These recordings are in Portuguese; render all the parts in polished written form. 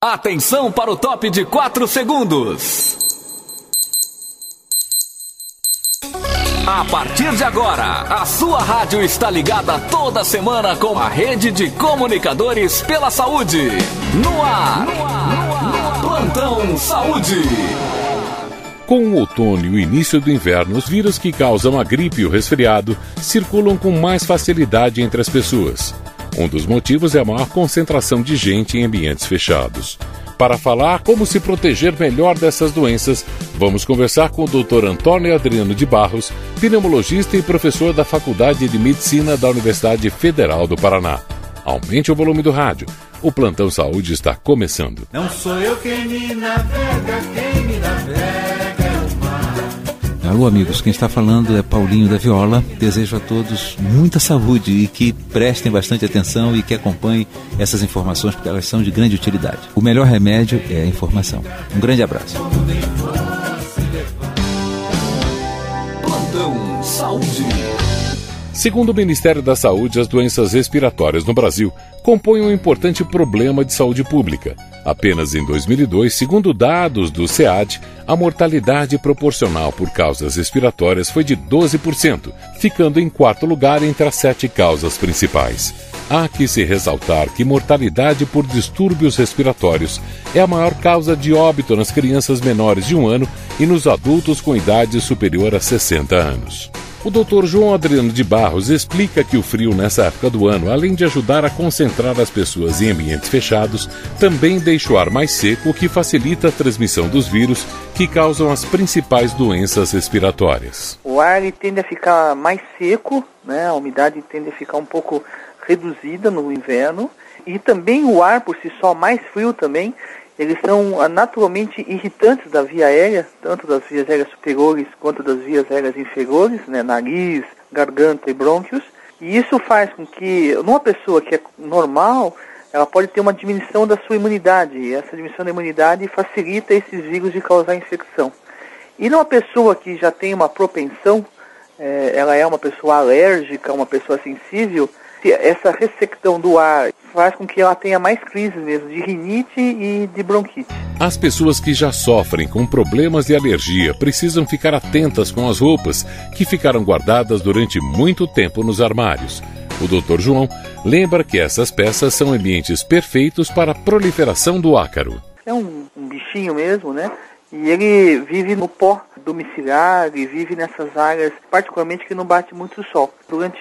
Atenção para o top de 4 segundos. A partir de agora, a sua rádio está ligada toda semana com a rede de comunicadores pela saúde. No ar. Plantão Saúde. Com o outono e o início do inverno, os vírus que causam a gripe e o resfriado circulam com mais facilidade entre as pessoas. Um dos motivos é a maior concentração de gente em ambientes fechados. Para falar como se proteger melhor dessas doenças, vamos conversar com o Dr. Antônio Adriano de Barros, pneumologista e professor da Faculdade de Medicina da Universidade Federal do Paraná. Aumente o volume do rádio. O Plantão Saúde está começando. Não sou eu quem me navega, quem me navega é o mar. Alô, amigos, quem está falando é Paulinho da Viola. Desejo a todos muita saúde e que prestem bastante atenção e que acompanhem essas informações, porque elas são de grande utilidade. O melhor remédio é a informação. Um grande abraço. Plantão Saúde. Segundo o Ministério da Saúde, as doenças respiratórias no Brasil compõem um importante problema de saúde pública. Apenas em 2002, segundo dados do SEAD, a mortalidade proporcional por causas respiratórias foi de 12%, ficando em quarto lugar entre as 7 causas principais. Há que se ressaltar que mortalidade por distúrbios respiratórios é a maior causa de óbito nas crianças menores de 1 ano e nos adultos com idade superior a 60 anos. O Dr. João Adriano de Barros explica que o frio nessa época do ano, além de ajudar a concentrar as pessoas em ambientes fechados, também deixa o ar mais seco, o que facilita a transmissão dos vírus que causam as principais doenças respiratórias. O ar ele tende a ficar mais seco, né? A umidade tende a ficar um pouco reduzida no inverno, e também o ar por si só mais frio também. Eles são naturalmente irritantes da via aérea, tanto das vias aéreas superiores quanto das vias aéreas inferiores, né, nariz, garganta e brônquios. E isso faz com que, numa pessoa que é normal, ela pode ter uma diminuição da sua imunidade. E essa diminuição da imunidade facilita esses vírus de causar infecção. E numa pessoa que já tem uma propensão, ela é uma pessoa alérgica, uma pessoa sensível, essa ressecção do ar faz com que ela tenha mais crises mesmo de rinite e de bronquite. As pessoas que já sofrem com problemas de alergia precisam ficar atentas com as roupas que ficaram guardadas durante muito tempo nos armários. O Dr. João lembra que essas peças são ambientes perfeitos para a proliferação do ácaro. É um bichinho mesmo, né? E ele vive no pó domiciliar e vive nessas áreas, particularmente que não bate muito sol.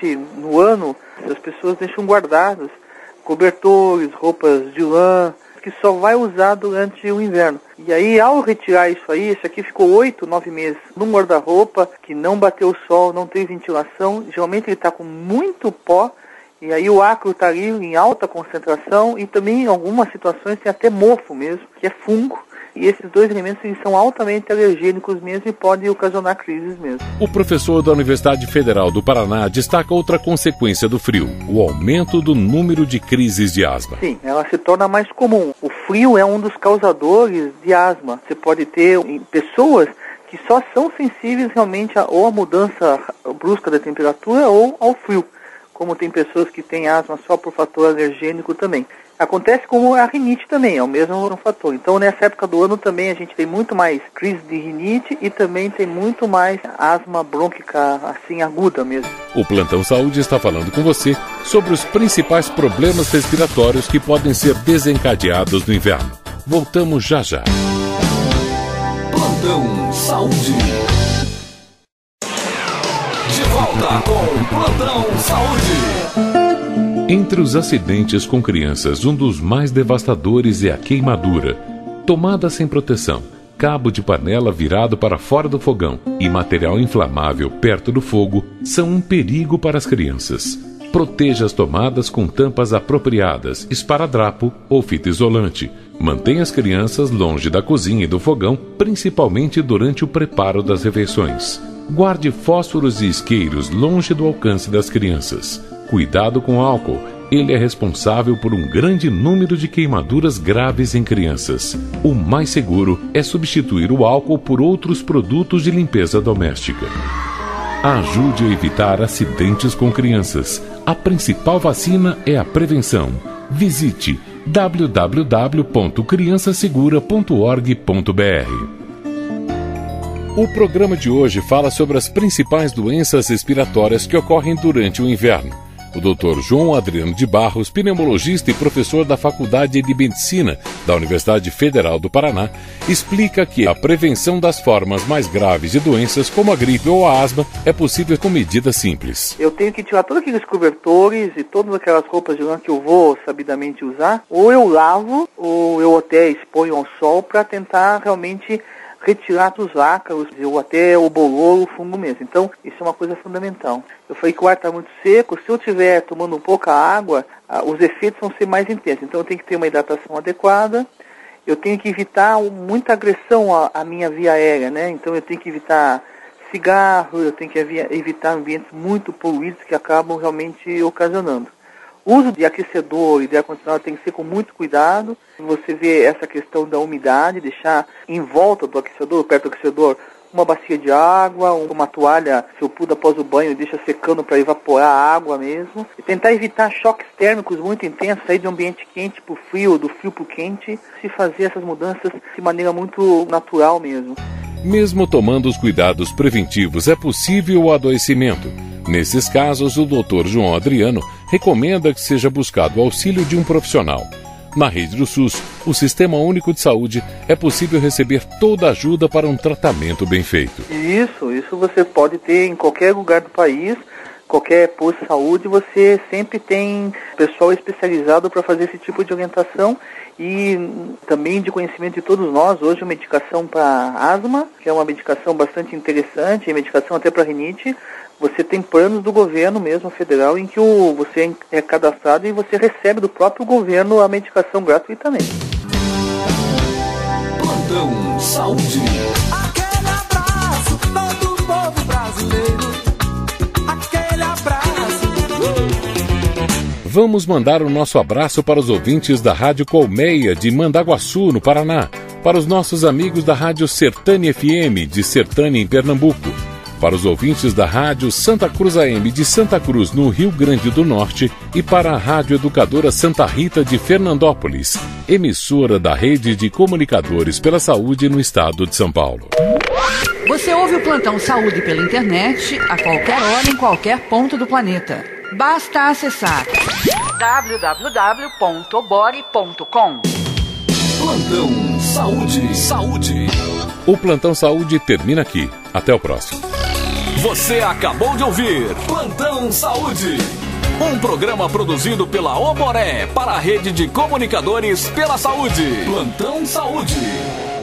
No ano, as pessoas deixam guardados cobertores, roupas de lã, que só vai usar durante o inverno. E aí, ao retirar isso aqui ficou 8, 9 meses num guarda-roupa que não bateu sol, não tem ventilação. Geralmente ele está com muito pó, e aí o ácaro está ali em alta concentração, e também em algumas situações tem até mofo mesmo, que é fungo. E esses dois elementos eles são altamente alergênicos mesmo e podem ocasionar crises mesmo. O professor da Universidade Federal do Paraná destaca outra consequência do frio, o aumento do número de crises de asma. Sim, ela se torna mais comum. O frio é um dos causadores de asma. Você pode ter pessoas que só são sensíveis realmente ou à mudança brusca da temperatura ou ao frio, como tem pessoas que têm asma só por fator alergênico também. Acontece como a rinite também, é o mesmo fator. Então, nessa época do ano também a gente tem muito mais crise de rinite e também tem muito mais asma brônquica, assim, aguda mesmo. O Plantão Saúde está falando com você sobre os principais problemas respiratórios que podem ser desencadeados no inverno. Voltamos já já. Plantão Saúde. De volta com o Plantão Saúde. Entre os acidentes com crianças, um dos mais devastadores é a queimadura. Tomada sem proteção, cabo de panela virado para fora do fogão e material inflamável perto do fogo são um perigo para as crianças. Proteja as tomadas com tampas apropriadas, esparadrapo ou fita isolante. Mantenha as crianças longe da cozinha e do fogão, principalmente durante o preparo das refeições. Guarde fósforos e isqueiros longe do alcance das crianças. Cuidado com álcool, ele é responsável por um grande número de queimaduras graves em crianças. O mais seguro é substituir o álcool por outros produtos de limpeza doméstica. Ajude a evitar acidentes com crianças. A principal vacina é a prevenção. Visite www.criançasegura.org.br. O programa de hoje fala sobre as principais doenças respiratórias que ocorrem durante o inverno. O Dr. João Adriano de Barros, pneumologista e professor da Faculdade de Medicina da Universidade Federal do Paraná, explica que a prevenção das formas mais graves de doenças, como a gripe ou a asma, é possível com medidas simples. Eu tenho que tirar todos aqueles cobertores e todas aquelas roupas de lã que eu vou sabidamente usar, ou eu lavo, ou eu até exponho ao sol para tentar realmente retirar dos ácaros ou até o bolor, o fungo mesmo. Então, isso é uma coisa fundamental. Eu falei que o ar está muito seco, se eu estiver tomando pouca água, os efeitos vão ser mais intensos. Então, eu tenho que ter uma hidratação adequada, eu tenho que evitar muita agressão à minha via aérea, né? Então, eu tenho que evitar cigarro, eu tenho que evitar ambientes muito poluídos que acabam realmente ocasionando. O uso de aquecedor e de ar-condicionado tem que ser com muito cuidado. Você vê essa questão da umidade, deixar em volta do aquecedor, perto do aquecedor, uma bacia de água, uma toalha felpuda após o banho, deixa secando para evaporar a água mesmo. E tentar evitar choques térmicos muito intensos, sair de um ambiente quente para o frio, do frio para o quente, se fazer essas mudanças de maneira muito natural mesmo. Mesmo tomando os cuidados preventivos, é possível o adoecimento. Nesses casos, o Dr. João Adriano recomenda que seja buscado o auxílio de um profissional. Na rede do SUS, o Sistema Único de Saúde, é possível receber toda a ajuda para um tratamento bem feito. Isso você pode ter em qualquer lugar do país, qualquer posto de saúde, você sempre tem pessoal especializado para fazer esse tipo de orientação e também de conhecimento de todos nós. Hoje a medicação para asma, que é uma medicação bastante interessante, a medicação até para rinite, você tem planos do governo mesmo federal em que você é cadastrado e você recebe do próprio governo a medicação gratuitamente. Plantão Saúde. Aquele abraço, todo o povo brasileiro. Aquele abraço. Vamos mandar o nosso abraço para os ouvintes da Rádio Colmeia de Mandaguaçu, no Paraná, para os nossos amigos da Rádio Sertânia FM de Sertânia, em Pernambuco, para os ouvintes da Rádio Santa Cruz AM de Santa Cruz, no Rio Grande do Norte, e para a Rádio Educadora Santa Rita de Fernandópolis, emissora da Rede de Comunicadores pela Saúde no estado de São Paulo. Você ouve o Plantão Saúde pela internet, a qualquer hora, em qualquer ponto do planeta. Basta acessar www.bore.com. Plantão Saúde. O Plantão Saúde termina aqui. Até o próximo. Você acabou de ouvir Plantão Saúde, um programa produzido pela Oboré para a Rede de Comunicadores pela Saúde. Plantão Saúde.